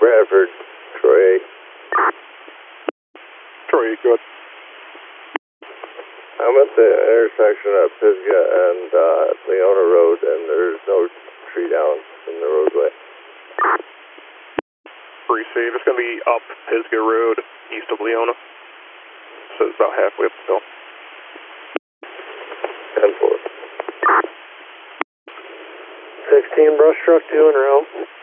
Bradford, Troy 8. Troy 8, good. I'm at the intersection of Pisgah and Leona Road, and there's no tree down in the roadway. 3 safe. It's going to be up Pisgah Road, east of Leona. So it's about halfway up the hill. 10-4. 16 brush truck 2 en route.